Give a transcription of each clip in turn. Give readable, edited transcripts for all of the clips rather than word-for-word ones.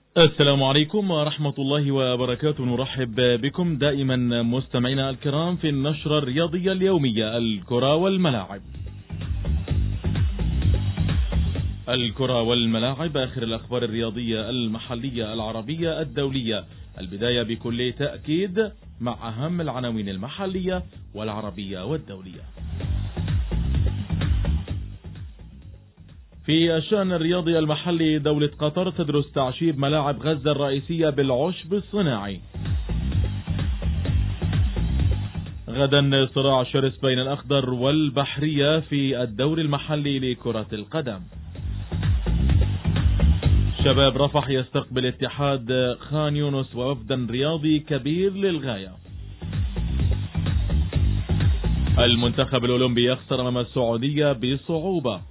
السلام عليكم ورحمة الله وبركاته. نرحب بكم دائما مستمعينا الكرام في النشرة الرياضية اليومية الكرة والملاعب. الكرة والملاعب، آخر الأخبار الرياضية المحلية العربية الدولية. البداية بكل تأكيد مع أهم العناوين المحلية والعربية والدولية. في الشأن الرياضي المحلي، دولة قطر تدرس تعشيب ملاعب غزة الرئيسية بالعشب الصناعي. غدا صراع شرس بين الأخضر والبحرية في الدوري المحلي لكرة القدم. شباب رفح يستقبل اتحاد خان يونس ووفدا رياضي كبير للغاية. المنتخب الأولمبي يخسر أمام السعودية بصعوبة.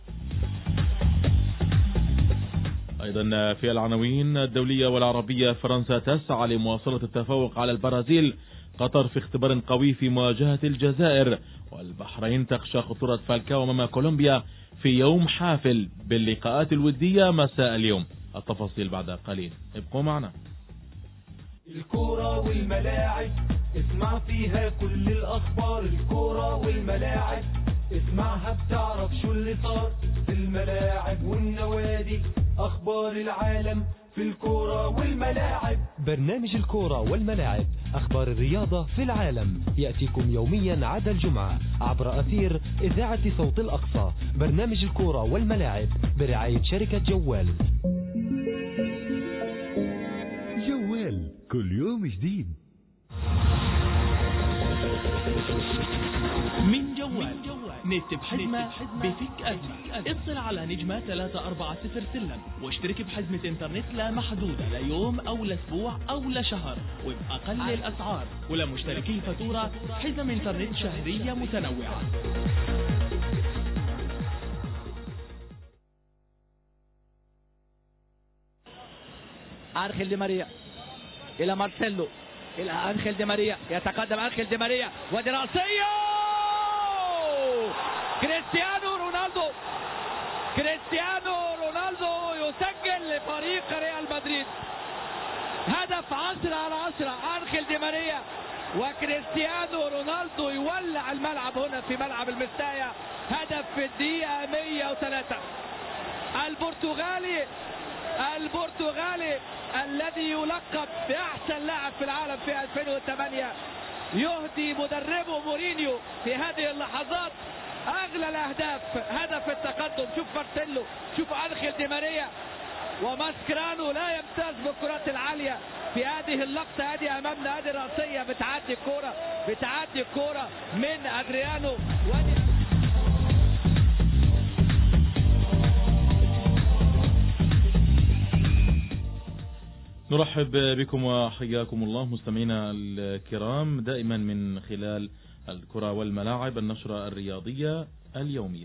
أيضا في العناوين الدولية والعربية، فرنسا تسعى لمواصلة التفوق على البرازيل. قطر في اختبار قوي في مواجهة الجزائر. والبحرين تخشى خطورة فالكاو أمام كولومبيا في يوم حافل باللقاءات الودية مساء اليوم. التفاصيل بعد قليل، ابقوا معنا. الكرة والملاعب اسمع فيها كل الأخبار. الكرة والملاعب اسمعها بتعرف شو اللي صار في الملاعب والنوادي. أخبار العالم في الكرة والملاعب. برنامج الكرة والملاعب، أخبار الرياضة في العالم، يأتيكم يوميا عدا الجمعة عبر أثير إذاعة صوت الأقصى. برنامج الكرة والملاعب برعاية شركة جوال. جوال كل يوم جديد. من جوال نت بحزمة بفك أزمة. اتصل على نجمة 340 سلم واشترك بحزمة انترنت لا محدودة ليوم أو لأسبوع أو لشهر وبأقل الأسعار، ولمشتركي الفاتورة حزم انترنت شهرية متنوعة. أنخيل دي ماريا إلى مارسيلو، إلى أنخيل دي ماريا، يتقدم أنخيل دي ماريا ودي رأسية. كريستيانو رونالدو يسجل لفريق ريال مدريد هدف 10/10. أنخيل دي ماريا وكريستيانو رونالدو يولع الملعب هنا في ملعب المستايا. هدف في الدقيقة 103. البرتغالي الذي يلقب بأحسن لاعب في العالم في 2008 يهدي مدربه مورينيو في هذه اللحظات أغلى الأهداف. هدف التقدم. شوف مارسيلو، شوف أنخيل دي ماريا، وماسكرانو لا يمتاز بالكرات العالية في هذه اللقطة. هذه أمامنا، هذه رأسية بتعدي الكرة من أدريانو. نرحب بكم وحياكم الله مستمعينا الكرام دائما من خلال الكرة والملاعب، النشرة الرياضية اليومية.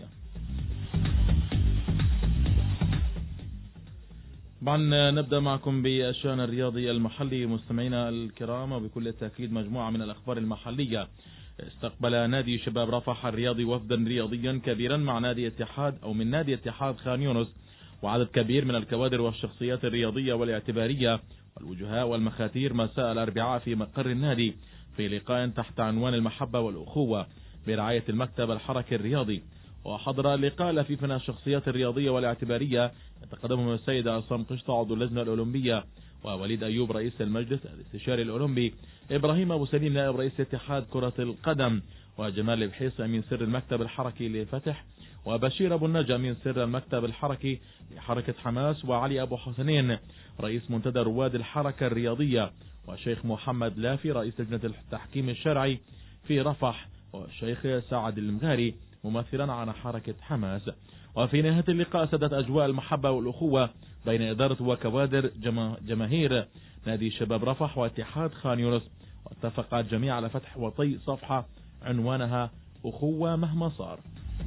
طبعا نبدأ معكم بالشأن الرياضي المحلي مستمعينا الكرام، وبكل تأكيد مجموعة من الأخبار المحلية. استقبل نادي شباب رفح الرياضي وفدا رياضيا كبيرا مع من نادي اتحاد خان يونس، وعدد كبير من الكوادر والشخصيات الرياضية والاعتبارية والوجهاء والمخاتير مساء الأربعاء في مقر النادي في لقاء تحت عنوان المحبة والأخوة برعاية المكتب الحركي الرياضي. وحضر اللقاء لفيفنا الشخصيات الرياضية والاعتبارية يتقدمهم السيد عصام قشطة عضو اللجنة الأولمبية، ووليد أيوب رئيس المجلس الاستشاري الأولمبي، إبراهيم أبو سليم نائب رئيس اتحاد كرة القدم، وجمال البحيص أمين سر المكتب الحركي لفتح، وبشير أبو النجا أمين سر المكتب الحركي لحركة حماس، وعلي أبو حسنين رئيس منتدى رواد الحركة الرياضية، وشيخ محمد لافي رئيس لجنة التحكيم الشرعي في رفح، والشيخ سعد المغاري ممثلا عن حركة حماس. وفي نهاية اللقاء سدت أجواء المحبة والأخوة بين إدارة وكوادر جماهير نادي شباب رفح واتحاد خان يونس، واتفق الجميع على فتح وطي صفحة عنوانها أخوة مهما صار.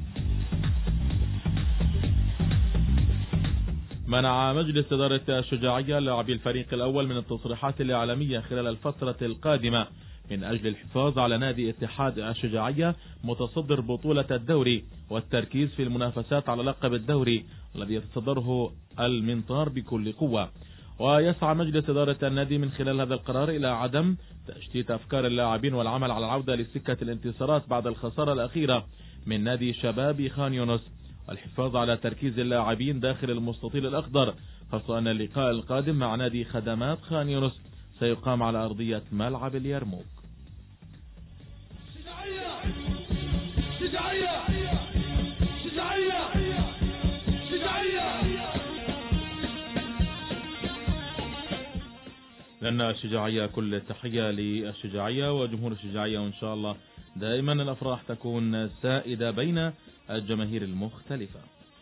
منع مجلس إدارة الشجاعية لاعبي الفريق الأول من التصريحات الإعلامية خلال الفترة القادمة من أجل الحفاظ على نادي اتحاد الشجاعية متصدر بطولة الدوري والتركيز في المنافسات على لقب الدوري الذي يتصدره المنطار بكل قوة. ويسعى مجلس إدارة النادي من خلال هذا القرار إلى عدم تشتيت أفكار اللاعبين والعمل على العودة لسكة الانتصارات بعد الخسارة الأخيرة من نادي شباب خان يونس، والحفاظ على تركيز اللاعبين داخل المستطيل الأخضر، خاصة أن اللقاء القادم مع نادي خدمات خان يونس سيقام على أرضية ملعب اليرموك. لأن الشجاعية كل التحية للشجاعية وجمهور الشجاعية، وإن شاء الله دائما الأفراح تكون سائدة بين الجماهير المختلفة.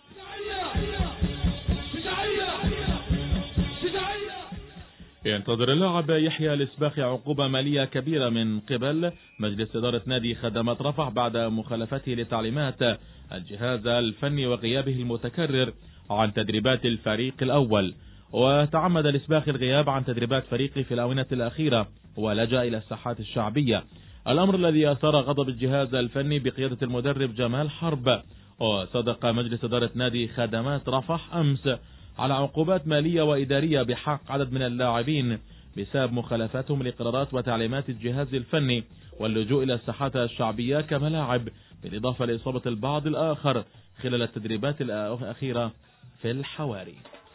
ينتظر اللاعب يحيى الإسباخي عقوبة مالية كبيرة من قبل مجلس إدارة نادي خدمات رفح بعد مخالفته لتعليمات الجهاز الفني وغيابه المتكرر عن تدريبات الفريق الأول. وتعمد الإسباخي الغياب عن تدريبات فريقه في الآونة الأخيرة ولجأ إلى الساحات الشعبية، الأمر الذي أثار غضب الجهاز الفني بقيادة المدرب جمال حرب. وصدق مجلس إدارة نادي خدمات رفح أمس على عقوبات مالية وإدارية بحق عدد من اللاعبين بسبب مخالفتهم لقرارات وتعليمات الجهاز الفني واللجوء إلى الساحات الشعبية كملاعب، بالإضافة لإصابة البعض الآخر خلال التدريبات الأخيرة في الحواري.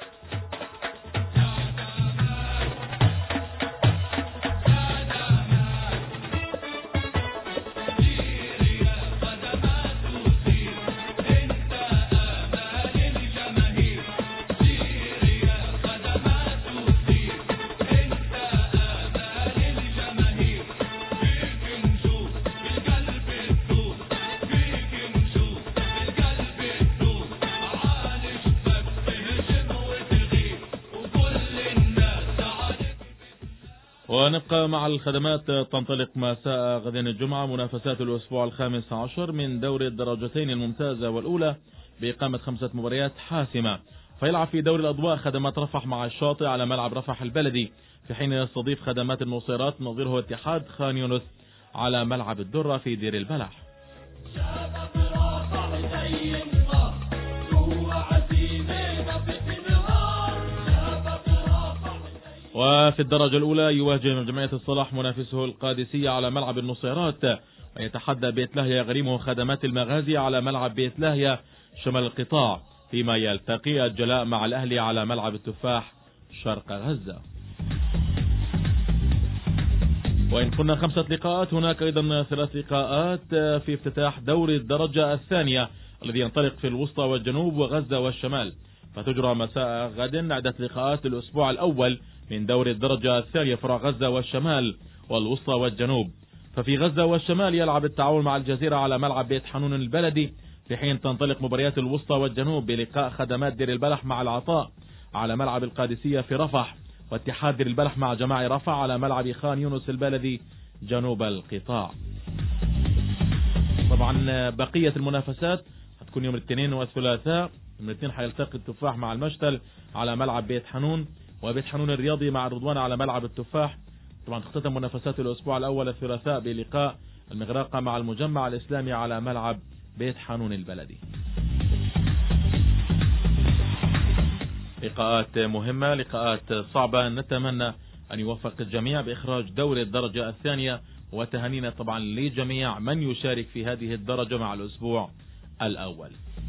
ونبقى مع الخدمات. تنطلق مساء غد الجمعة منافسات الأسبوع 15 من دوري الدرجتين الممتازة والأولى بإقامة 5 مباريات حاسمة. فيلعب في دوري الأضواء خدمات رفح مع الشاطئ على ملعب رفح البلدي، في حين يستضيف خدمات النصيرات نظيره اتحاد خان يونس على ملعب الدرة في دير البلح. وفي الدرجة الأولى يواجه جمعية الصلاح منافسه القادسية على ملعب النصيرات، ويتحدى بيت لاهيا غريمه خدمات المغازي على ملعب بيت لاهيا شمال القطاع، فيما يلتقي الجلاء مع الأهلي على ملعب التفاح شرق غزة. وإن قلنا 5 لقاءات، هناك أيضا 3 لقاءات في افتتاح دوري الدرجة الثانية الذي ينطلق في الوسطى والجنوب وغزة والشمال. فتجرى مساء غد عدة لقاءات الأسبوع الأول من دوري الدرجة الثانية فرع غزة والشمال والوسطى والجنوب. ففي غزة والشمال يلعب التعاون مع الجزيرة على ملعب بيت حنون البلدي، في حين تنطلق مباريات الوسطى والجنوب بلقاء خدمات دير البلح مع العطاء على ملعب القادسية في رفح، واتحاد دير البلح مع جماعي رفح على ملعب خان يونس البلدي جنوب القطاع. طبعا بقية المنافسات هتكون يوم الاثنين والثلاثاء. يوم الاثنين حيلتقي التفاح مع المشتل على ملعب بيت حنون، وبيت حنون الرياضي مع الرضوان على ملعب التفاح. طبعا تختتم منافسات الأسبوع الأول الثلاثاء بلقاء المغراقة مع المجمع الإسلامي على ملعب بيت حنون البلدي. لقاءات مهمة، لقاءات صعبة، نتمنى أن يوفق الجميع بإخراج دوري الدرجة الثانية، وتهانينا طبعا لجميع من يشارك في هذه الدرجة مع الأسبوع الأول.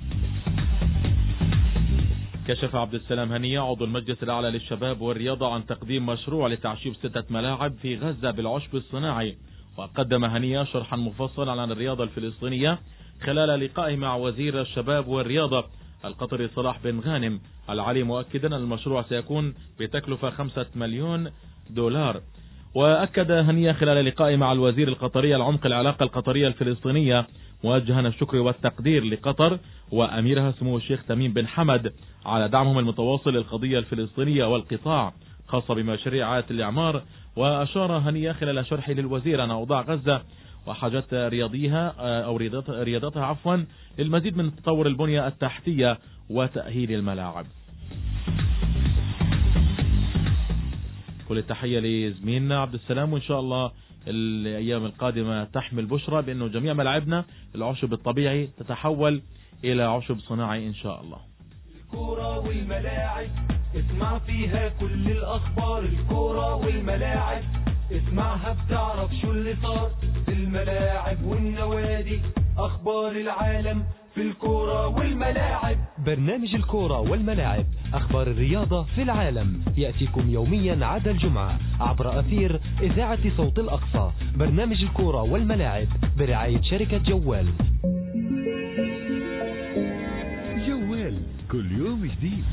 كشف عبد السلام هنية عضو المجلس الأعلى للشباب والرياضة عن تقديم مشروع لتعشيب 6 ملاعب في غزة بالعشب الصناعي، وقدم هنية شرحا مفصلا عن الرياضة الفلسطينية خلال لقائه مع وزير الشباب والرياضة القطري صلاح بن غانم العلي، مؤكدا أن المشروع سيكون بتكلفة 5 مليون دولار. وأكد هنية خلال لقائه مع الوزير القطري العمق العلاقة القطرية الفلسطينية، موجها الشكر والتقدير لقطر وأميرها سمو الشيخ تميم بن حمد على دعمهم المتواصل للقضية الفلسطينية والقطاع خاصة بمشاريع الإعمار. وأشار هنية خلال شرحه للوزير أن أوضاع غزة وحاجات رياضتها للمزيد من تطور البنية التحتية وتأهيل الملاعب. كل التحية لزميلنا عبد السلام، وإن شاء الله الأيام القادمة تحمل بشرى بأنه جميع ملاعبنا العشب الطبيعي تتحول إلى عشب صناعي إن شاء الله. الكرة والملاعب اسمع فيها كل الأخبار الكورة والملاعب، اسمعها بتعرف شو اللي صار في الملاعب والنوادي، أخبار العالم في الكورة والملاعب. برنامج الكورة والملاعب، أخبار الرياضة في العالم، يأتيكم يوميا عدا الجمعة عبر أثير إذاعة صوت الأقصى. برنامج الكورة والملاعب برعاية شركة جوال. جوال كل يوم جديد.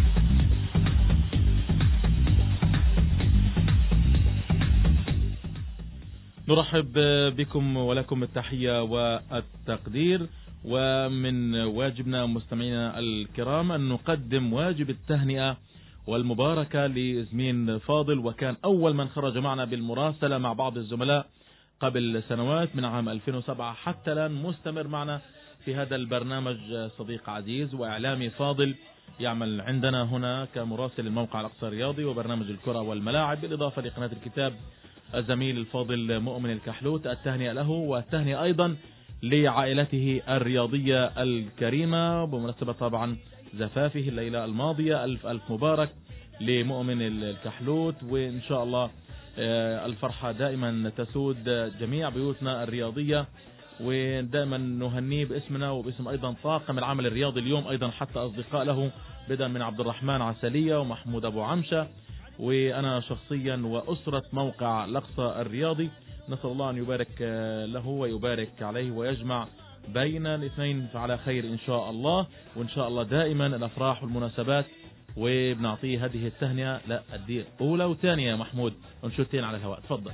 نرحب بكم ولكم التحية والتقدير، ومن واجبنا مستمعينا الكرام أن نقدم واجب التهنئة والمباركة لزميل فاضل، وكان أول من خرج معنا بالمراسلة مع بعض الزملاء قبل سنوات من عام 2007 حتى الآن مستمر معنا في هذا البرنامج. صديق عزيز وإعلامي فاضل يعمل عندنا هنا كمراسل الموقع الأقصى الرياضي وبرنامج الكرة والملاعب، بالإضافة لقناة الكتاب الزميل الفاضل مؤمن الكحلوت. التهنئة له والتهنئة أيضا لعائلته الرياضية الكريمة بمناسبة طبعا زفافه الليلة الماضية. ألف ألف مبارك لمؤمن الكحلوت، وإن شاء الله الفرحة دائما تسود جميع بيوتنا الرياضية، ودائما نهنيه باسمنا وباسم أيضا طاقم العمل الرياضي اليوم، أيضا حتى أصدقاء له بدءا من عبد الرحمن عسلية ومحمود أبو عمشة وأنا شخصيا وأسرة موقع الأقصى الرياضي. نسأل الله أن يبارك له ويبارك عليه ويجمع بين الاثنين على خير إن شاء الله، وإن شاء الله دائما الأفراح والمناسبات. وبنعطيه هذه التهنئة لا أدي أولى وثانية يا محمود، ونشوتين على الهواء. تفضل.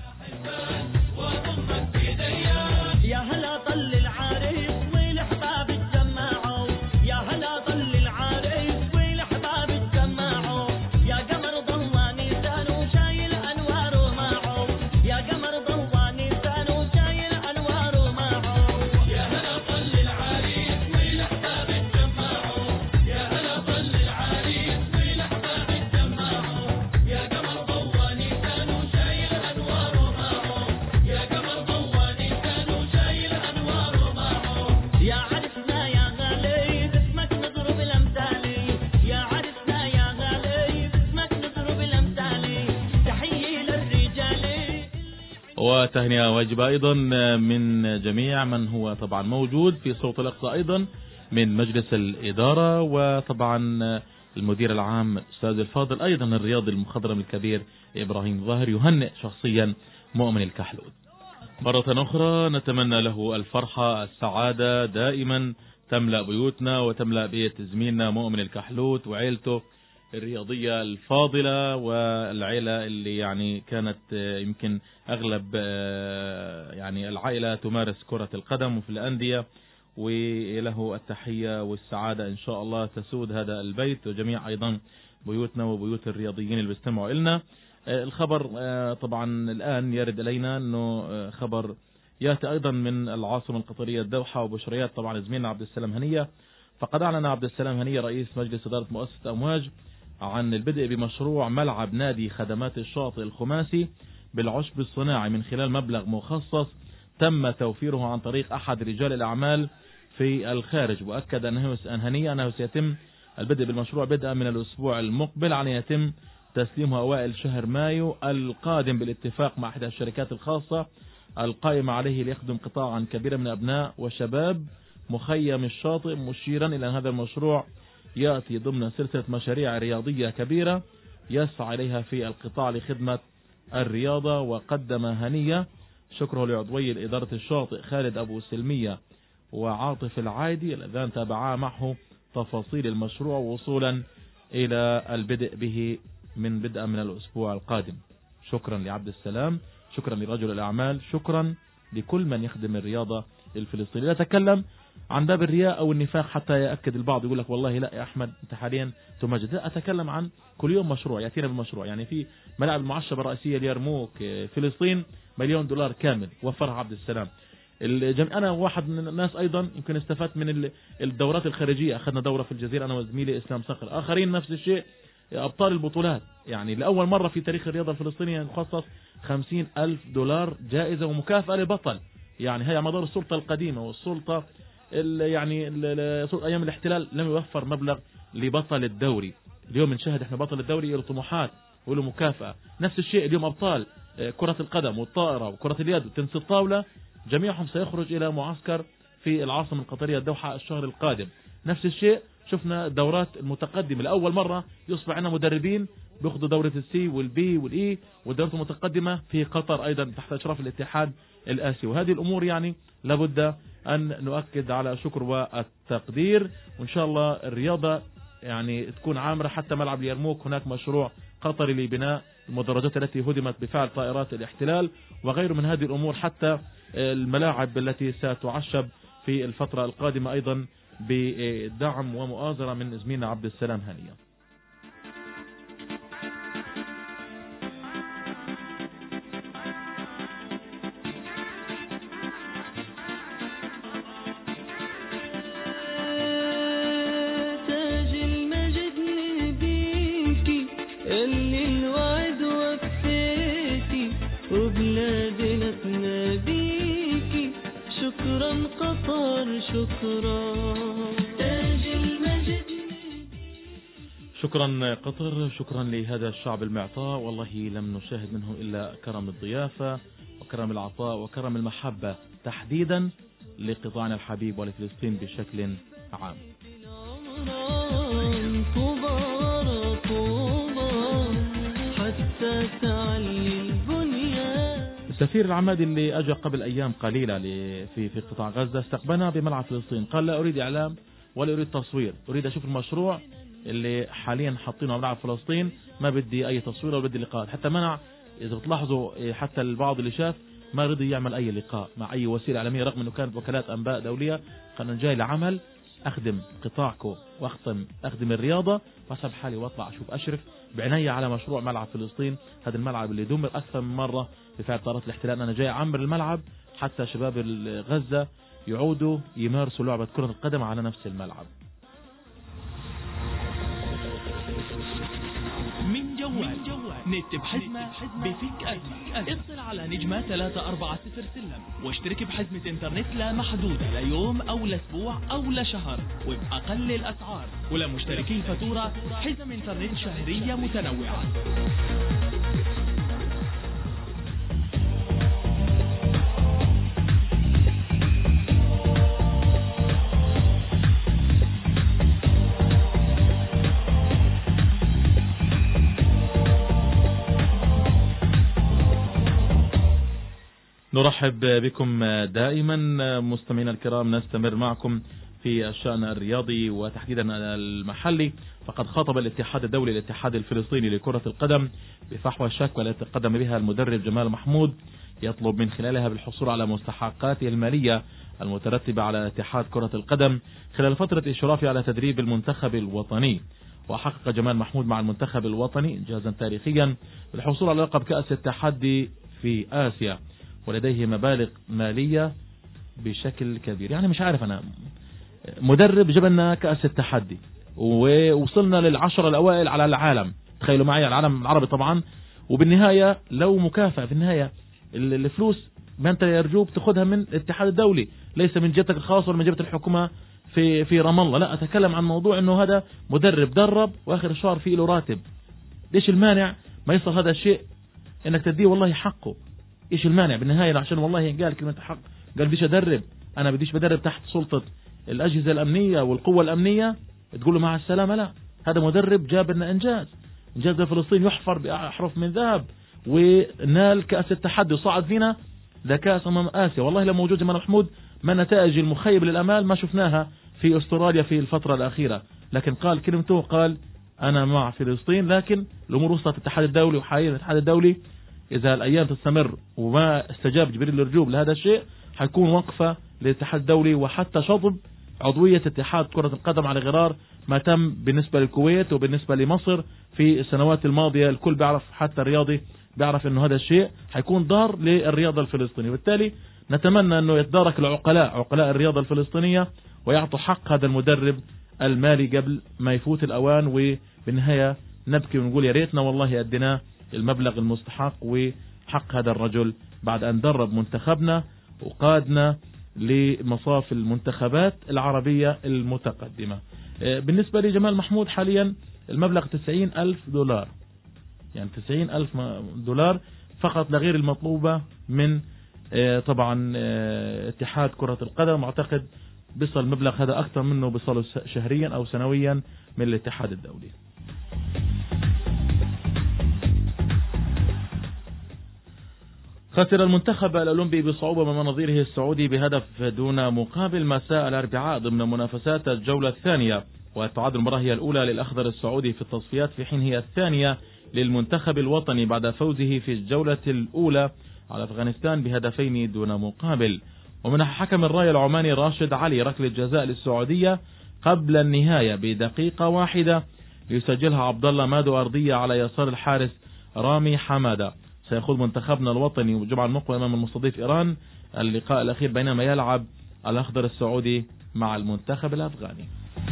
يا هلا طل العريس والأحباب اتجمعوا، يا هلا طل العريس والأحباب اتجمعوا، يا قمر ضواني سانو شايل أنواره معه، يا قمر ضواني سانو شايل أنواره معه، يا هلا طل العريس والأحباب اتجمعوا، يا هلا طل العريس والأحباب اتجمعوا، يا قمر ضواني سانو شايل أنواره معه، يا قمر ضواني سانو شايل أنواره معه، يا عرسنا يا غالي باسمك نضرب الأمثالي، يا عرسنا يا غالي باسمك نضرب الأمثالي، تحية للرجال. وتهنئة واجبة أيضا من جميع من هو طبعا موجود في صوت الأقصى، أيضا من مجلس الإدارة، وطبعا المدير العام أستاذ الفاضل، أيضا الرياضي المخضرم الكبير إبراهيم ظاهر يهنئ شخصيا مؤمن الكحلوت. مرة أخرى نتمنى له الفرحة السعادة دائما تملأ بيوتنا وتملأ بيت زميلنا مؤمن الكحلوت وعيلته الرياضية الفاضلة، والعيلة اللي يعني كانت يمكن أغلب يعني العائلة تمارس كرة القدم وفي الأندية، وله التحية والسعادة إن شاء الله تسود هذا البيت وجميع أيضا بيوتنا وبيوت الرياضيين اللي بيستمعوا إلنا. الخبر طبعا الآن يرد إلينا أنه خبر يأتي أيضا من العاصمة القطرية الدوحة، وبشريات طبعا زميلنا عبد السلام هنية. فقد أعلن عبد السلام هنية رئيس مجلس إدارة مؤسسة أمواج عن البدء بمشروع ملعب نادي خدمات الشاطئ الخماسي بالعشب الصناعي من خلال مبلغ مخصص تم توفيره عن طريق أحد رجال الأعمال في الخارج. وأكد أنه سيتم البدء بالمشروع بدءا من الأسبوع المقبل، على يتم تسليمه أوائل شهر مايو القادم بالاتفاق مع إحدى الشركات الخاصة القائمة عليه ليخدم قطاعا كبيرا من أبناء وشباب مخيم الشاطئ، مشيرا إلى أن هذا المشروع يأتي ضمن سلسلة مشاريع رياضية كبيرة يسعى إليها في القطاع لخدمة الرياضة. وقدم هنية شكره لعضوي الإدارة الشاطئ خالد أبو سلمية وعاطف العايدي الذين تابعا معه تفاصيل المشروع وصولا إلى البدء به بدءا من الأسبوع القادم. شكرا لعبد السلام، شكرا لرجل الأعمال، شكرا لكل من يخدم الرياضة الفلسطينية. لا أتكلم عن باب الرياء أو النفاق حتى يأكد البعض يقول لك والله لا يا أحمد أنت حاليا تمجد. لا، أتكلم عن كل يوم مشروع يأتينا بالمشروع. يعني في ملاعب المعشبة الرئيسية ليرموك فلسطين $1 مليون كامل وفرها عبد السلام. أنا واحد من الناس أيضا يمكن استفدت من الدورات الخارجية. أخذنا دورة في الجزيرة أنا وزميلي إسلام صقر، آخرين نفس الشيء أبطال البطولات. يعني لأول مرة في تاريخ الرياضة الفلسطينية نخصص $50,000 جائزة ومكافأة لبطل. يعني هي مدار السلطة القديمة والسلطة يعني أيام الاحتلال لم يوفر مبلغ لبطل الدوري. اليوم نشاهد احنا بطل الدوري له طموحات وله مكافأة. نفس الشيء اليوم أبطال كرة القدم والطائرة وكرة اليد وتنس الطاولة جميعهم سيخرج إلى معسكر في العاصمة القطرية الدوحة الشهر القادم. نفس الشيء شفنا الدورات المتقدمة لأول مرة يصبح عندنا مدربين بياخذوا دورة السي والبي والإي والدورات المتقدمة في قطر أيضا تحت إشراف الاتحاد الآسيوي. وهذه الأمور يعني لابد أن نؤكد على شكر والتقدير، وإن شاء الله الرياضة يعني تكون عامرة. حتى ملعب اليرموك هناك مشروع قطري لبناء المدرجات التي هدمت بفعل طائرات الاحتلال وغيره من هذه الأمور، حتى الملاعب التي ستعشب في الفترة القادمة أيضا بدعم ومؤازرة من زميلنا عبد السلام هنية. شكرا قطر، شكرا لهذا الشعب المعطاء، والله لم نشاهد منه إلا كرم الضيافة وكرم العطاء وكرم المحبة تحديدا لقطاعنا الحبيب ولفلسطين بشكل عام. سفير العماد اللي أجى قبل أيام قليلة في قطاع غزة استقبلنا بملعب فلسطين، قال لا أريد إعلام ولا أريد تصوير، أريد أشوف المشروع اللي حاليا حاطينه على ملعب فلسطين، ما بدي أي تصوير ولا بدي لقاء. حتى منع، إذا بتلاحظوا حتى البعض اللي شاف ما رضي يعمل أي لقاء مع أي وسيلة إعلامية رغم أنه كانت وكالات أنباء دولية. قال أنا جاي لعمل أخدم قطاعكم أخدم الرياضة وأسحب حالي وأطلع أشرف بعناية على مشروع ملعب فلسطين، هذا الملعب اللي دمر أكثر من مرة بفعل طائرات الاحتلال. أنا جاي أعمر الملعب حتى شباب غزة يعودوا يمارسوا لعبة كرة القدم على نفس الملعب. من جوال نت بحزمة بفك أزمة. اتصل على نجمة 340 سلم واشترك بحزمة انترنت لا محدودة ليوم أو لأسبوع أو لشهر وبأقل الأسعار، ولمشتركي الفاتورة حزم انترنت شهرية متنوعة. نرحب بكم دائما مستمعينا الكرام، نستمر معكم في الشأن الرياضي وتحديدا المحلي. فقد خاطب الاتحاد الدولي الاتحاد الفلسطيني لكرة القدم بفحوى الشكوى التي تقدم بها المدرب جمال محمود، يطلب من خلالها بالحصول على مستحقاته المالية المترتبة على اتحاد كرة القدم خلال فترة إشرافه على تدريب المنتخب الوطني. وحقق جمال محمود مع المنتخب الوطني إنجازا تاريخيا بالحصول على لقب كأس التحدي في آسيا، ولديه مبالغ مالية بشكل كبير. يعني مش عارف، أنا مدرب جبنا كأس التحدي ووصلنا للعشرة الأوائل على العالم، تخيلوا معي العالم العربي طبعا، وبالنهاية لو مكافأة في النهاية الفلوس ما أنت يرجوك تأخذها من الاتحاد الدولي، ليس من جهتك الخاصة ولا من جهة الحكومة في رام الله. لا، أتكلم عن موضوع أنه هذا مدرب درب وآخر الشهر فيه له راتب. ليش المانع ما يصل هذا الشيء انك تديه والله حقه؟ ايش المانع بالنهاية؟ عشان والله قال كلمة حق، قال بديش ادرب، انا بديش بدرب تحت سلطة الاجهزة الامنية والقوة الامنية تقول له مع السلامة. لا، هذا مدرب جاب لنا انجاز لفلسطين يحفر باحرف من ذهب، ونال كأس التحدي وصعد فينا لكأس امم اسيا. والله لو موجود جمال محمود ما النتائج المخيب للامال ما شفناها في استراليا في الفترة الاخيرة، لكن قال كلمته، قال انا مع فلسطين. لكن الامور وصلت الاتحاد الدولي، وحاليا الاتحاد الدولي إذا الأيام تستمر وما استجاب جبريل الرجوب لهذا الشيء حيكون وقفة للاتحاد الدولي وحتى شطب عضوية اتحاد كرة القدم على غرار ما تم بالنسبة للكويت وبالنسبة لمصر في السنوات الماضية. الكل بيعرف، حتى الرياضي بيعرف أنه هذا الشيء حيكون ضار للرياضة الفلسطينية. وبالتالي نتمنى أنه يتدارك عقلاء الرياضة الفلسطينية ويعطوا حق هذا المدرب المالي قبل ما يفوت الأوان، وبالنهاية نبكي ونقول يا ريتنا والله أديناه المبلغ المستحق وحق هذا الرجل بعد أن درب منتخبنا وقادنا لمصاف المنتخبات العربية المتقدمة. بالنسبة لجمال محمود حاليا المبلغ 90,000 دولار، يعني 90,000 دولار فقط لغير المطلوبة من طبعا اتحاد كرة القدم. أعتقد بيصل المبلغ هذا أكثر منه بيصل شهريا أو سنويا من الاتحاد الدولي. خسر المنتخب الأولمبي بصعوبة من نظيره السعودي بهدف دون مقابل مساء الأربعاء ضمن منافسات الجولة الثانية، وتعد المباراة هي الأولى للأخضر السعودي في التصفيات في حين هي الثانية للمنتخب الوطني بعد فوزه في الجولة الأولى على أفغانستان بهدفين دون مقابل. ومنح حكم الراية العماني راشد علي ركلة جزاء للسعودية قبل النهاية بدقيقة واحدة ليسجلها عبد الله مادو أرضية على يسار الحارس رامي حمادة. سيخوض منتخبنا الوطني الجمعة المقبلة أمام المستضيف إيران اللقاء الأخير بينما يلعب الأخضر السعودي مع المنتخب الأفغاني.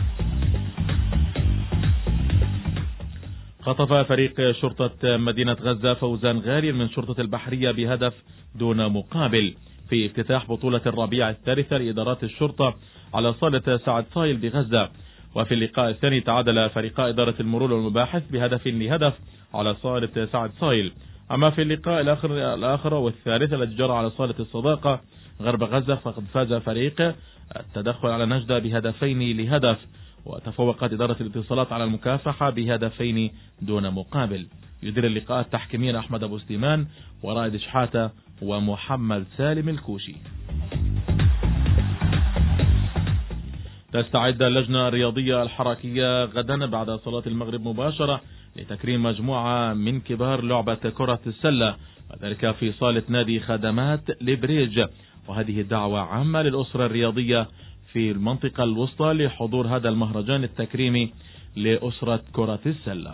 خطف فريق شرطة مدينة غزة فوزان غالي من شرطة البحرية بهدف دون مقابل في افتتاح بطولة الربيع الثالثة لإدارات الشرطة على صالة سعد صايل بغزة. وفي اللقاء الثاني تعادل فريقا إدارة المرور والمباحث بهدف لهدف على صالة سعد صايل. أما في اللقاء الآخر والثالث الذي جرى على صالة الصداقة غرب غزة فقد فاز فريق التدخل على نجدة بهدفين لهدف، وتفوقت إدارة الاتصالات على المكافحة بهدفين دون مقابل. يدير اللقاء التحكيميين أحمد أبو سليمان ورائد شحاتة ومحمد سالم الكوشي. تستعد اللجنة الرياضية الحركية غدا بعد صلاة المغرب مباشرة لتكريم مجموعة من كبار لعبة كرة السلة، وذلك في صالة نادي خدمات لبريج. وهذه الدعوة عامة للأسرة الرياضية في المنطقة الوسطى لحضور هذا المهرجان التكريمي لأسرة كرة السلة.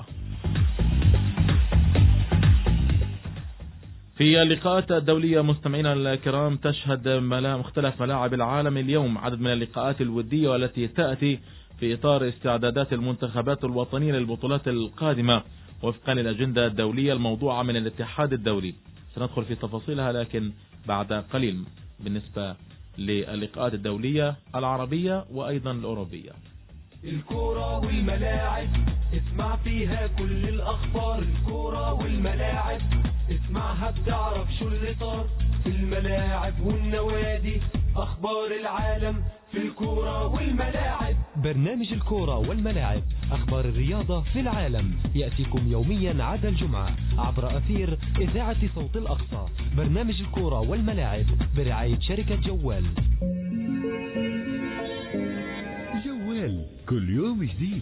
في اللقاءات الدولية مستمعينا الكرام تشهد مختلف ملاعب العالم اليوم عدد من اللقاءات الودية والتي تأتي في إطار استعدادات المنتخبات الوطنية للبطولات القادمة وفقا للأجندة الدولية الموضوعة من الاتحاد الدولي. سندخل في تفاصيلها لكن بعد قليل بالنسبة للقاءات الدولية العربية وأيضا الأوروبية. الكرة والملاعب اسمع فيها كل الأخبار، الكرة والملاعب اسمعها بتعرف شو اللي صار في الملاعب والنوادي، أخبار العالم في الكرة والملاعب. برنامج الكرة والملاعب أخبار الرياضة في العالم يأتيكم يوميا عدا الجمعة عبر أثير إذاعة صوت الأقصى. برنامج الكرة والملاعب برعاية شركة جوال. جوال كل يوم جديد.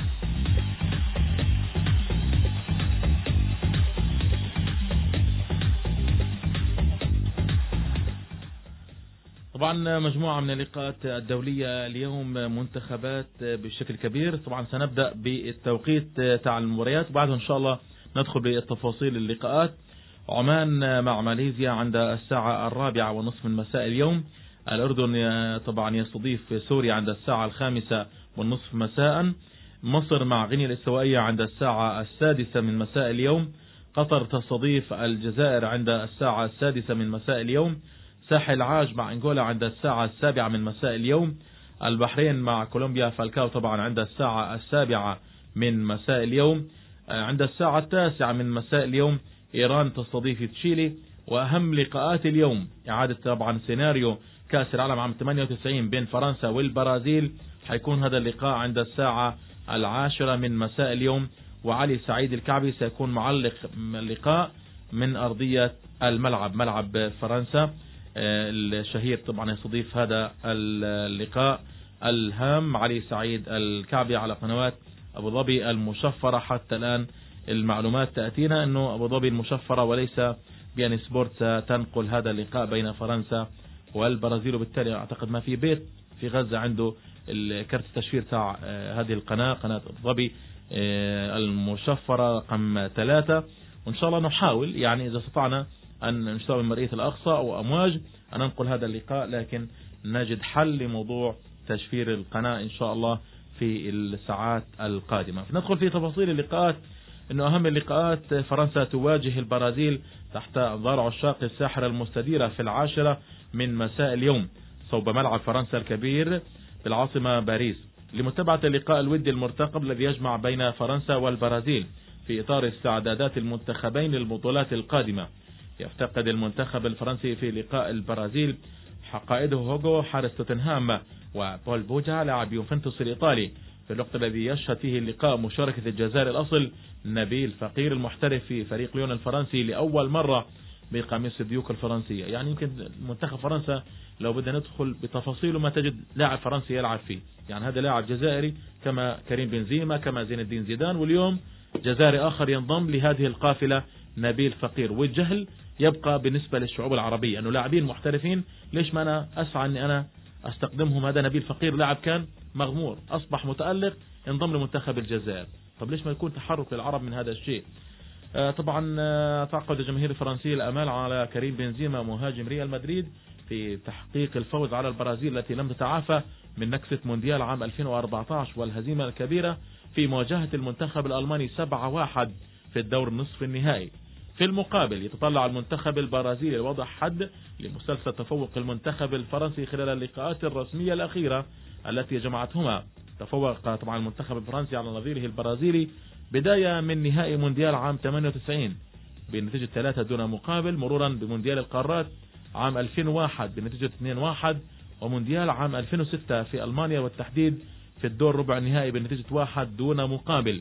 طبعا مجموعة من اللقاءات الدولية اليوم منتخبات بشكل كبير. طبعا سنبدأ بالتوقيت تاع المباريات وبعدها إن شاء الله ندخل بالتفاصيل اللقاءات. عمان مع ماليزيا عند الساعة 4:30 من مساء اليوم. الأردن طبعا يستضيف سوريا عند الساعة 5:30 مساء. مصر مع غينيا الاستوائية عند الساعة 6 من مساء اليوم. قطر تستضيف الجزائر عند الساعة 6 من مساء اليوم. ساحل عاج مع انغولا عند الساعة 7 من مساء اليوم. البحرين مع كولومبيا فالكاو طبعا عند الساعة 7 من مساء اليوم. عند الساعة 9 من مساء اليوم إيران تستضيف تشيلي. وأهم لقاءات اليوم إعادة طبعا سيناريو كأس العالم عام 98 بين فرنسا والبرازيل. حيكون هذا اللقاء عند الساعة 10 من مساء اليوم. وعلي سعيد الكعبي سيكون معلق اللقاء من أرضية الملعب ملعب فرنسا الشهير. طبعا يستضيف هذا اللقاء الهام علي سعيد الكعبي على قنوات أبو ظبي المشفرة. حتى الآن المعلومات تأتينا أنه أبو ظبي المشفرة وليس بيان سبورت تنقل هذا اللقاء بين فرنسا والبرازيل، وبالتالي أعتقد ما في بيت في غزة عنده الكرت التشفير تاع هذه القناة قناة أبو ظبي المشفرة رقم 3. وإن شاء الله نحاول يعني إذا استطعنا أن نشتغل من مرئية الأقصى أو أمواج أن ننقل هذا اللقاء، لكن نجد حل لموضوع تشفير القناة إن شاء الله في الساعات القادمة. ندخل في تفاصيل اللقاءات. إنه أهم اللقاءات فرنسا تواجه البرازيل تحت أنظار عشاق الساحرة المستديرة في 10 من مساء اليوم صوب ملعب فرنسا الكبير بالعاصمة باريس. لمتابعة اللقاء الودي المرتقب الذي يجمع بين فرنسا والبرازيل في إطار استعدادات المنتخبين للبطولات القادمة. يفتقد المنتخب الفرنسي في لقاء البرازيل قائده هوغو حارس توتنهام وبول بوجا لاعب يوفنتوس الإيطالي، في الوقت الذي يشهد فيه اللقاء مشاركة الجزائري الأصل نبيل فقير المحترف في فريق ليون الفرنسي لأول مرة بقميص الديوك الفرنسية. يعني يمكن منتخب فرنسا لو بدنا ندخل بتفاصيله ما تجد لاعب فرنسي يلعب فيه، يعني هذا لاعب جزائري كما كريم بنزيما كما زين الدين زيدان، واليوم جزائري آخر ينضم لهذه القافلة نبيل فقير. والجهل يبقى بالنسبة للشعوب العربية أنه لاعبين محترفين ليش ما أنا أسعى أني أنا أستخدمهم. هذا نبيل فقير لاعب كان مغمور أصبح متألق انضم لمنتخب الجزائر، طب ليش ما يكون تحرك للعرب من هذا الشيء؟ طبعا تعقد الجماهير الفرنسية الأمال على كريم بنزيما مهاجم ريال مدريد في تحقيق الفوز على البرازيل التي لم تتعافى من نكسة مونديال عام 2014 والهزيمة الكبيرة في مواجهة المنتخب الألماني 7-1 في الدور النصف النهائي. في المقابل يتطلع المنتخب البرازيلي لوضع حد لمسلسل تفوق المنتخب الفرنسي خلال اللقاءات الرسمية الأخيرة التي جمعتهما. تفوق طبعا المنتخب الفرنسي على نظيره البرازيلي بداية من نهائي مونديال عام 98 بنتيجة 3 دون مقابل، مرورا بمونديال القارات عام 2001 بنتيجة 2-1، ومونديال عام 2006 في ألمانيا والتحديد في الدور ربع النهائي بنتيجة 1 دون مقابل.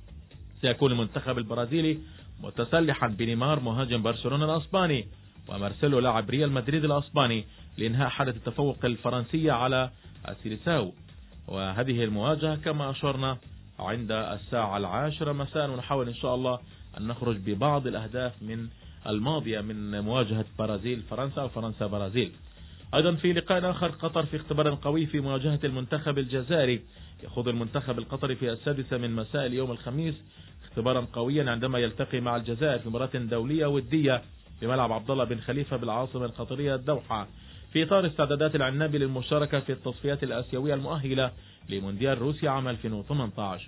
سيكون المنتخب البرازيلي متسلحا بنيمار مهاجم برشلونة الأسباني ومارسيلو لاعب ريال مدريد الأسباني لإنهاء حالة التفوق الفرنسية على السيليساو. وهذه المواجهة كما أشرنا عند 10:10 مساء، ونحاول إن شاء الله أن نخرج ببعض الأهداف من الماضية من مواجهة برازيل فرنسا وفرنسا برازيل. أيضا في لقاء آخر قطر في اختبار قوي في مواجهة المنتخب الجزائري. يخوض المنتخب القطري في 6 من مساء اليوم الخميس اختبارا قويا عندما يلتقي مع الجزائر في مباراة دولية ودية في ملعب عبد الله بن خليفة بالعاصمة القطرية الدوحة، في إطار استعدادات العنابي للمشاركة في التصفيات الآسيوية المؤهلة لمونديال روسيا عام 2018.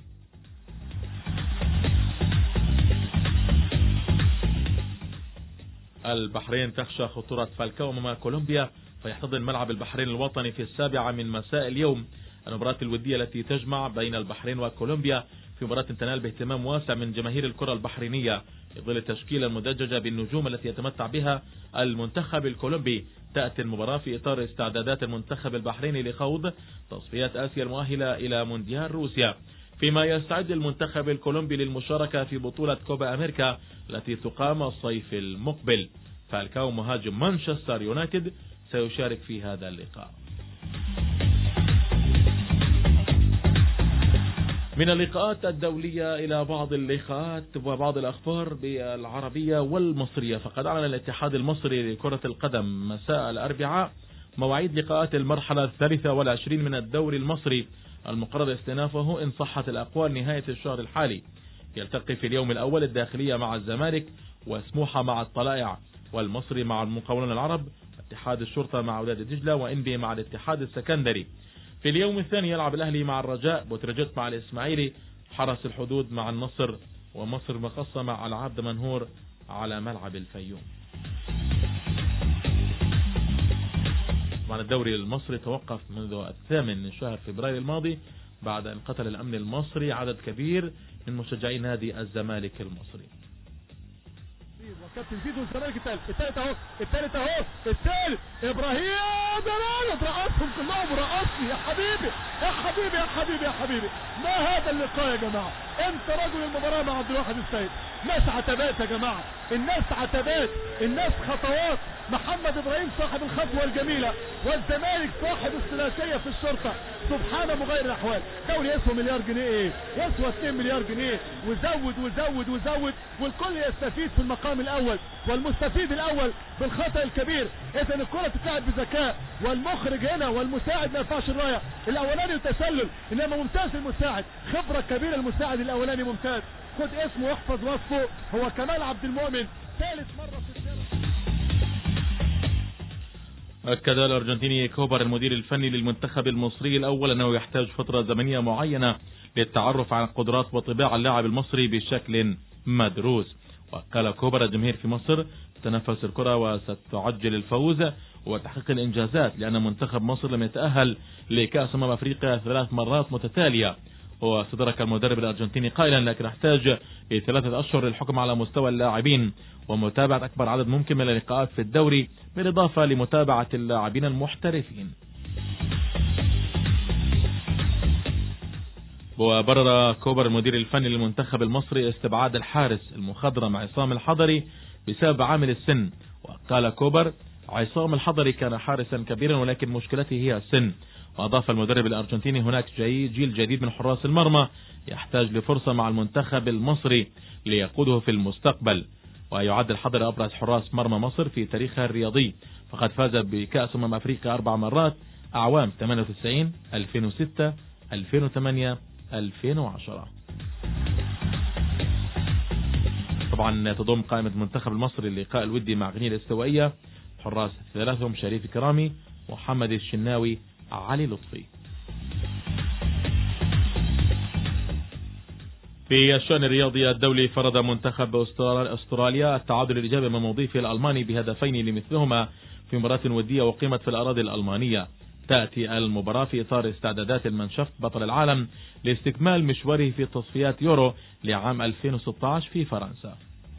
البحرين تخشى خطورة فالكاو أمام كولومبيا فيحتضن ملعب البحرين الوطني في 7 من مساء اليوم المباراة الودية التي تجمع بين البحرين وكولومبيا، في مباراة تنال باهتمام واسع من جماهير الكرة البحرينية في ظل التشكيلة المدججة بالنجوم التي يتمتع بها المنتخب الكولومبي. تأتي المباراة في إطار استعدادات المنتخب البحريني لخوض تصفيات آسيا المؤهلة إلى مونديال روسيا، فيما يستعد المنتخب الكولومبي للمشاركة في بطولة كوبا أمريكا التي تقام الصيف المقبل. فالكاو مهاجم مانشستر يونايتد سيشارك في هذا اللقاء. من اللقاءات الدولية إلى بعض اللقاءات وبعض الأخبار بالعربية والمصرية. فقد أعلن الاتحاد المصري لكرة القدم مساء الأربعاء مواعيد لقاءات المرحلة 23 من الدوري المصري المقرر استئنافه إن صحت الأقوال نهاية الشهر الحالي. يلتقي في اليوم الأول الداخلية مع الزمالك، وسموحة مع الطلائع، والمصري مع المقاولون العرب، اتحاد الشرطة مع وداد دجلة، وإنبي مع الاتحاد السكندري. في اليوم الثاني يلعب الأهلي مع الرجاء، بوترجيت مع الإسماعيلي، حرس الحدود مع النصر، ومصر مقصة مع العبد منهور على ملعب الفيوم. طبعا الدوري المصري توقف منذ 8 من شهر فبراير الماضي بعد أن قتل الأمن المصري عدد كبير من مشجعي نادي الزمالك المصري. كابتن زيزو الزمالك الثالث اهو الثالث ابراهيم جلال رقصهم كلهم، رقصني يا حبيبي يا حبيبي يا حبيبي يا حبيبي. ما هذا اللقاء يا جماعه؟ انت رجل المباراه مع عبد الواحد السيد. ناس عتبات يا جماعه، الناس عتبات، الناس خطوات. محمد ابراهيم صاحب الخطوه الجميله، والزمالك صاحب الثلاثيه في الشرطه. سبحان مغير الاحوال. دوري يسوى مليار جنيه ايه؟ يسوى 2 مليار جنيه، وزود وزود وزود، والكل يستفيد في المقام الاول، والمستفيد الاول بالخطأ الكبير. اذا الكره تتلعب بذكاء، والمخرج هنا والمساعد ما يرفعش الرايه. الاولاني التسلل، انما ممتاز المساعد، خبره كبيره المساعد الاولاني ممتاز. خد اسمه واحفظ وصفه، هو كمال عبد المؤمن، ثالث مره في السنه. أكد الأرجنتيني كوبر المدير الفني للمنتخب المصري الأول أنه يحتاج فترة زمنية معينة للتعرف على قدرات وطباع اللاعب المصري بشكل مدروس. وقال كوبر الجماهير في مصر تنفس الكرة وستعجل الفوز، وتحقيق الإنجازات، لأن منتخب مصر لم يتأهل لكأس أفريقيا 3 مرات متتالية. وسترك المدرب الأرجنتيني قائلا: لكن نحتاج ل3 أشهر للحكم على مستوى اللاعبين ومتابعة أكبر عدد ممكن من اللقاءات في الدوري، بالإضافة لمتابعة اللاعبين المحترفين. وبرر كوبر المدير الفني للمنتخب المصري استبعاد الحارس المخضرم عصام الحضري بسبب عامل السن. وقال كوبر: عصام الحضري كان حارسا كبيرا ولكن مشكلته هي السن. وأضاف المدرب الأرجنتيني: هناك جيل جديد من حراس المرمى يحتاج لفرصة مع المنتخب المصري ليقوده في المستقبل. ويعد الحضري أبرز حراس مرمى مصر في تاريخها الرياضي، فقد فاز بكأس أفريقيا 4 مرات أعوام 98 2006 2008 2010. طبعا تضم قائمة المنتخب المصري اللقاء الودي مع غينيا الاستوائية حراس 3 شريف كرامي، محمد الشناوي، علي لطفي. في الشأن الرياضي الدولي فرض منتخب أستراليا التعادل الإيجابي من مضيفه الألماني بهدفين لمثلهما في مباراة ودية وقيمت في الأراضي الألمانية. تأتي المباراة في إطار استعدادات المنشفت بطل العالم لاستكمال مشواره في تصفيات يورو لعام 2016 في فرنسا.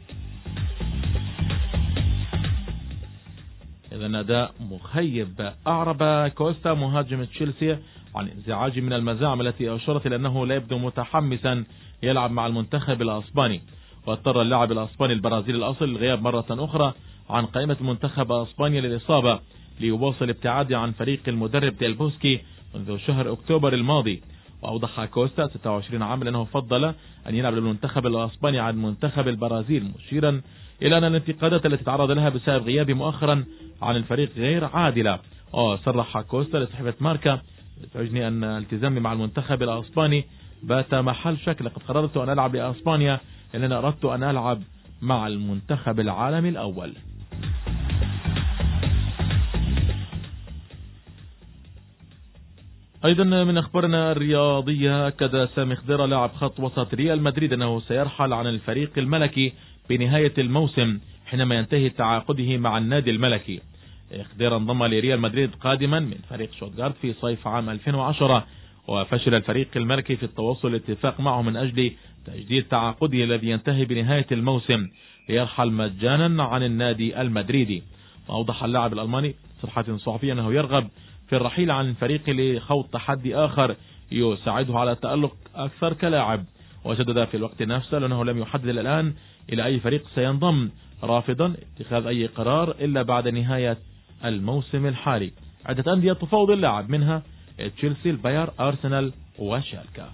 إذن أداء مخيب. أعرب كوستا مهاجم تشيلسي عن انزعاجه من المزاعم التي أشارت إلى أنه لا يبدو متحمسا يلعب مع المنتخب الأسباني. واضطر اللاعب الأسباني البرازيلي الأصل للغياب مرة أخرى عن قائمة منتخب أسبانيا للإصابة ليواصل ابتعاده عن فريق المدرب ديل بوسكي منذ شهر أكتوبر الماضي. وأوضح كوستا 26 عاما أنه فضل أن يلعب للمنتخب الأسباني عن منتخب البرازيل، مشيرا إلى أن الانتقادات التي تعرض لها بسبب غيابه مؤخرا عن الفريق غير عادلة. صرح كوستا لصحيفة ماركا: يزعجني أن التزامي مع المنتخب الأسباني بات محل شك. لقد قررت أن ألعب لأسبانيا لأن أردت أن ألعب مع المنتخب العالمي الأول. أيضا من أخبارنا الرياضية، أكد سامي خضيرة لاعب خط وسط ريال مدريد أنه سيرحل عن الفريق الملكي بنهاية الموسم حينما ينتهي تعاقده مع النادي الملكي. خضيرة انضم لريال مدريد قادما من فريق شوتغارت في صيف عام 2010، وفشل الفريق الملكي في التوصل لاتفاق معه من أجل تجديد تعاقده الذي ينتهي بنهاية الموسم ليرحل مجانا عن النادي المدريدي. وأوضح اللاعب الألماني تصريحات صحفية أنه يرغب في الرحيل عن الفريق لخوض تحدي آخر يساعده على التألق أكثر كلاعب. وشدد في الوقت نفسه لأنه لم يحدد الآن إلى أي فريق سينضم، رافضا اتخاذ أي قرار إلا بعد نهاية الموسم الحالي. عدة أندية تفاوض اللاعب منها تشيلسي، الباير، أرسنال وشالكا.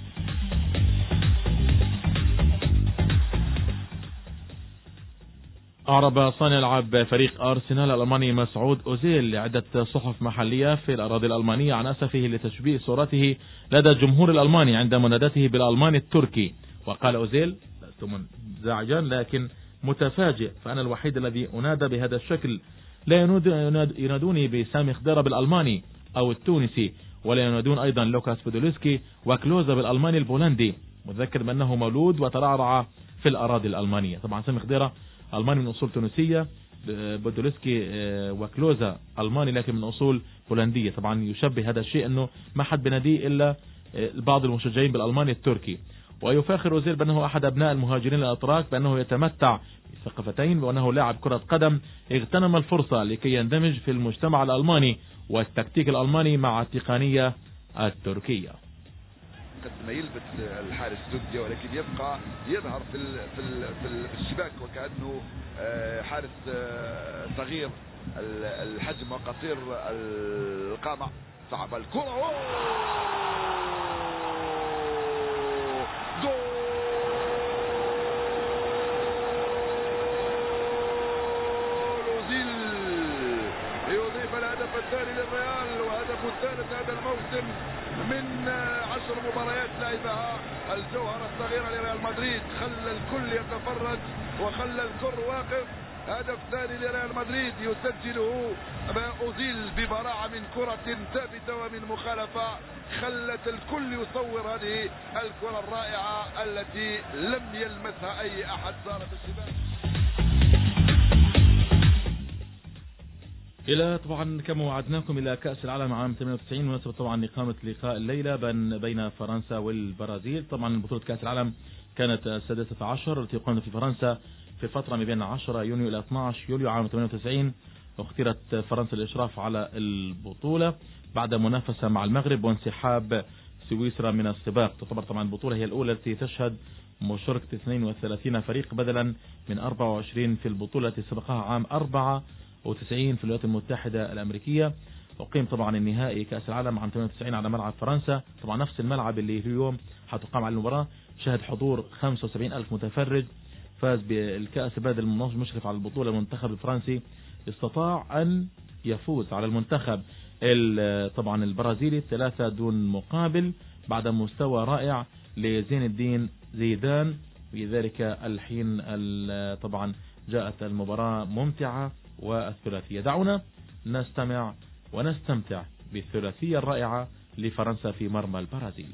أعرب صانع لعب فريق أرسنال الألماني مسعود أوزيل لعدة صحف محلية في الأراضي الألمانية عن أسفه لتشبيه صورته لدى الجمهور الألماني عند منادته بالألماني التركي. وقال أوزيل: لست منزعجا لكن متفاجئ، فأنا الوحيد الذي أنادى بهذا الشكل. لا ينادوني بسامي خضيرة بالألماني أو التونسي، ولا ينادون أيضا لوكاس بودولسكي وكلوزا بالألماني البولندي، متذكر بأنه مولود وترعرع في الأراضي الألمانية. طبعا سامي خضيرة ألماني من أصول تونسية، بودولسكي وكلوزا ألماني لكن من أصول بولندية. طبعا يشبه هذا الشيء أنه ما حد بناديه إلا بعض المشجعين بالألماني التركي. ويفاخر أوزيل بأنه أحد أبناء المهاجرين الأتراك، بأنه يتمتع بثقافتين، وأنه لاعب كرة قدم اغتنم الفرصة لكي يندمج في المجتمع الألماني والتكتيك الألماني مع التقنية التركية. قد ما يلبس الحارس زوجيا ولكن يبقى يظهر في الشباك وكأنه حارس صغير الحجم وقصير القامة. صعب الكرة، جول أوزيل ليضيف الهدف الثاني للريال وهدفه الثالث هذا الموسم من 10 مباريات لعبها. الجوهرة الصغيرة لريال مدريد خلى الكل يتفرج وخلى الكل واقف. هدف ثاني لريال مدريد يسجله أوزيل ببراعة من كرة ثابتة ومن مخالفة خلت الكل يصور هذه الكرة الرائعة التي لم يلمسها أي أحد. صارت الشباك. إلى طبعا كما وعدناكم إلى كأس العالم عام 98 مناسبة طبعا إقامة لقاء الليلة بين فرنسا والبرازيل. طبعا بطولة كأس العالم كانت السادسة عشر التي قامت في فرنسا في فترة ما بين 10 يونيو إلى 12 يوليو عام 98. واختيرت فرنسا الإشراف على البطولة بعد منافسة مع المغرب وانسحاب سويسرا من السباق. تعتبر طبعا البطولة هي الأولى التي تشهد مشاركة 32 فريق بدلا من 24 في البطولة التي سبقها عام 94 في الولايات المتحدة الأمريكية. وقيم طبعا النهائي كأس العالم عام 98 على ملعب فرنسا، طبعا نفس الملعب اللي اليوم حتقام على المباراة. شهد حضور 75,000 متفرج. فاز بالكأس بعد المشرف على البطولة المنتخب الفرنسي استطاع أن يفوز على المنتخب طبعا البرازيلي 3 دون مقابل بعد مستوى رائع لزين الدين زيدان. في ذلك الحين طبعا جاءت المباراة ممتعة والثلاثية. دعونا نستمع ونستمتع بالثلاثية الرائعة لفرنسا في مرمى البرازيل.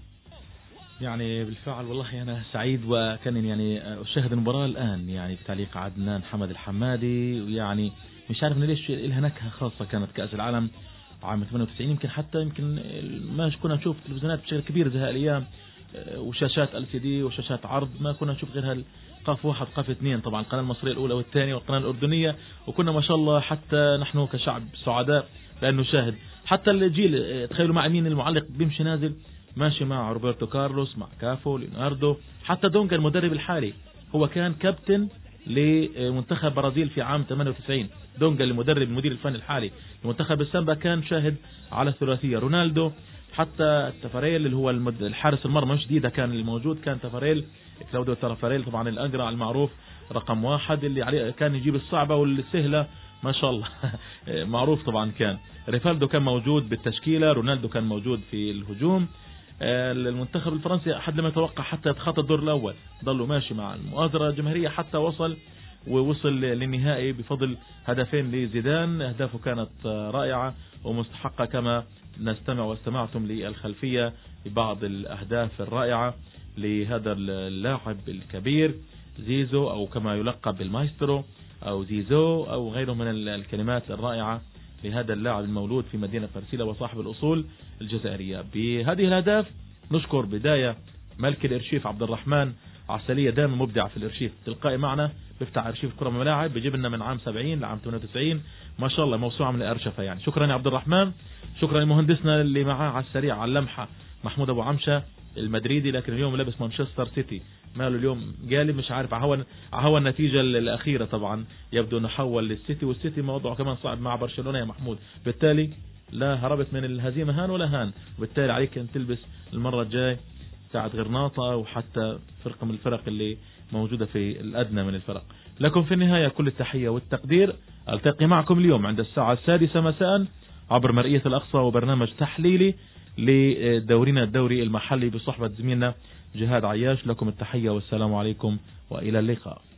يعني بالفعل والله أنا سعيد وكان يعني أشاهد المباراة الآن يعني بتعليق عدنان حمد الحمادي. ويعني مش عارف ليش لها نكهة خاصة كانت كأس العالم عام 98. يمكن ما كنا نشوف تلفزيونات بشكل كبير زي هالأيام وشاشات LCD وشاشات عرض. ما كنا نشوف غير قاف 1 قاف 2 طبعا القناة المصرية الأولى والثانية والقناة الأردنية. وكنا ما شاء الله حتى نحن كشعب سعداء لأن نشاهد. حتى الجيل تخيلوا مع مين المعلق بيمشي نازل ماشي مع روبرتو كارلوس مع كافو ليوناردو. حتى دونجا المدرب الحالي هو كان كابتن لمنتخب برازيل في عام 98. دونجا المدير الفني الحالي لمنتخب السامبا كان شاهد على الثلاثية. رونالدو حتى تفاريل اللي هو الحارس المرمى جديدة كان الموجود كان تفاريل كلاوديو تفاريل طبعا الأقرع المعروف رقم 1 اللي عليه كان يجيب الصعبة والسهلة ما شاء الله معروف طبعا. كان ريفالدو كان موجود بالتشكيلة. رونالدو كان موجود في الهجوم. المنتخب الفرنسي أحد لما يتوقع حتى يتخطى الدور الأول ضلوا ماشي مع المؤازرة الجماهيرية حتى ووصل للنهائي بفضل هدفين لزيدان. أهدافه كانت رائعة ومستحقة كما نستمع واستمعتم للخلفية ببعض الأهداف الرائعة لهذا اللاعب الكبير زيزو أو كما يلقب بالمايسترو أو زيزو أو غيره من الكلمات الرائعة لهذا اللاعب المولود في مدينة فرسيلة وصاحب الأصول الجزائرية. بهذه الأهداف نشكر بداية ملك الإرشيف عبد الرحمن عسلية دائما مبدع في الإرشيف تلقائي معنا بيفتح إرشيف كرة وملاعب بيجيب لنا من عام 70 لعام 98 ما شاء الله موسوعة من الأرشفة يعني. شكرا يا عبد الرحمن. شكرا لمهندسنا اللي معاه على السريع على اللمحة محمود أبو عمشة المدريدي لكن اليوم لابس مانشستر سيتي ماله اليوم قالب مش عارف عهوى النتيجة الأخيرة طبعا يبدو أنه حول للسيتي والسيتي موضوعه كمان صعب مع برشلونة يا محمود. بالتالي لا هربت من الهزيمة هان ولا هان. وبالتالي عليك أن تلبس المرة الجاي ساعة غرناطة وحتى فرقة من الفرق اللي موجودة في الأدنى من الفرق. لكم في النهاية كل التحية والتقدير. ألتقي معكم اليوم عند الساعة 6 مساء عبر مرئية الأقصى وبرنامج تحليلي لدورنا الدوري المحلي بصحبة زميلنا جهاد عياش. لكم التحية والسلام عليكم وإلى اللقاء.